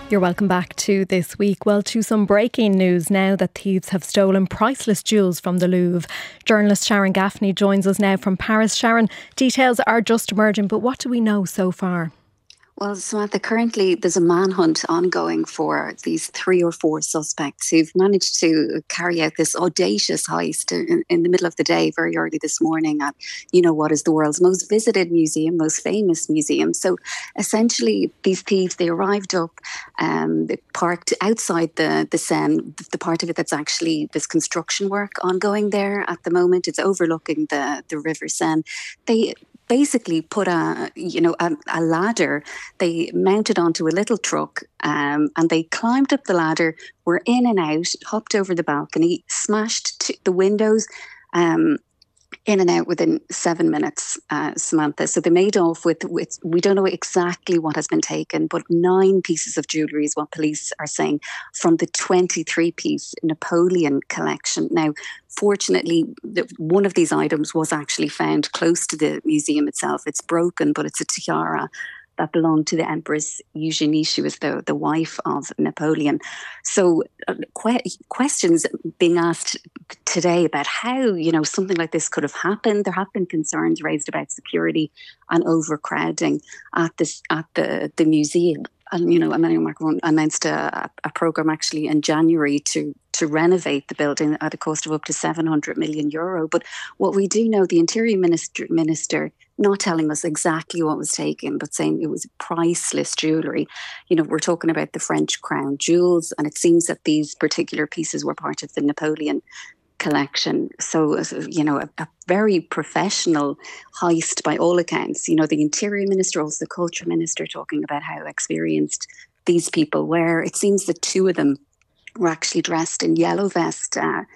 You're welcome back to This Week. Well, to some breaking news now that thieves have stolen priceless jewels from the Louvre. Journalist Sharon Gaffney joins us now from Paris. Sharon, details are just emerging, but what do we know so far? Well, Samantha, currently there's a manhunt ongoing for these 3 or 4 suspects who've managed to carry out this audacious heist in the middle of the day, very early this morning at, what is the world's most visited museum, most famous museum. So essentially these thieves, they arrived up, they parked outside the Seine, the part of it that's actually this construction work ongoing there at the moment. It's overlooking the River Seine. They basically put a ladder. They mounted onto a little truck and they climbed up the ladder, were in and out, hopped over the balcony, smashed the windows, in and out within 7 minutes, Samantha. So they made off with, we don't know exactly what has been taken, but 9 pieces of jewellery is what police are saying from the 23-piece Napoleon collection. Now, fortunately, one of these items was actually found close to the museum itself. It's broken, but it's a tiara that belonged to the Empress Eugenie. She was the wife of Napoleon. So questions being asked today about how, something like this could have happened. There have been concerns raised about security and overcrowding at the museum. And, Emmanuel Macron announced a programme actually in January to renovate the building at a cost of up to €700 million. But what we do know, the Interior Minister not telling us exactly what was taken, but saying it was priceless jewellery. We're talking about the French crown jewels, and it seems that these particular pieces were part of the Napoleon collection. So, a very professional heist by all accounts. The Interior Minister, also the Culture Minister, talking about how experienced these people were. It seems that 2 of them were actually dressed in yellow vest,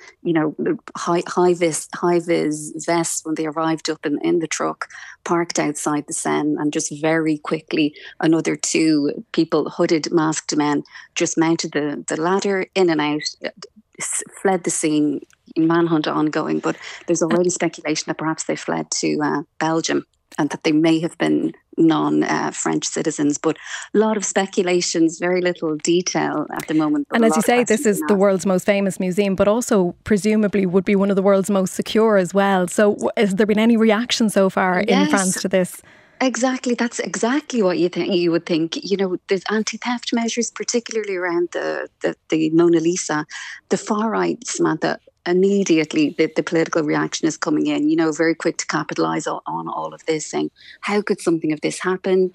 high vis vests when they arrived up in the truck, parked outside the Seine, and just very quickly another 2 people, hooded, masked men, just mounted the ladder, in and out, fled the scene. Manhunt ongoing, but there's already speculation that perhaps they fled to Belgium and that they may have been non-French citizens. But a lot of speculations, very little detail at the moment. And as you say, this is the world's most famous museum, but also presumably would be one of the world's most secure as well. So has there been any reaction so far in France to this? Exactly. That's exactly what you would think. There's anti-theft measures, particularly around the Mona Lisa. The far right, Samantha, immediately the political reaction is coming in, very quick to capitalise on all of this, saying, how could something of this happened?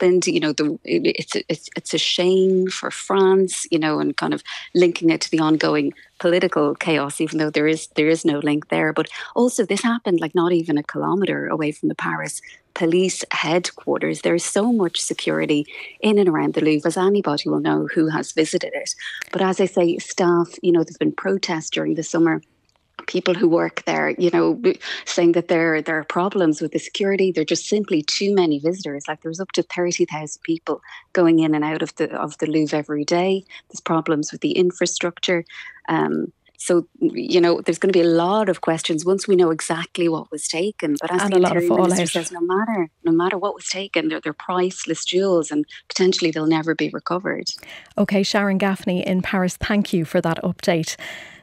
It's a shame for France, and kind of linking it to the ongoing political chaos, even though there is no link there. But also this happened like not even a kilometre away from the Paris police headquarters. There is so much security in and around the Louvre, as anybody will know who has visited it. But as I say, staff, there's been protests during the summer. People who work there, saying that there are problems with the security. There are just simply too many visitors. Like there's up to 30,000 people going in and out of the Louvre every day. There's problems with the infrastructure. So, there's going to be a lot of questions once we know exactly what was taken. But as the Interior Minister says, no matter what was taken, they're priceless jewels and potentially they'll never be recovered. OK, Sharon Gaffney in Paris, thank you for that update.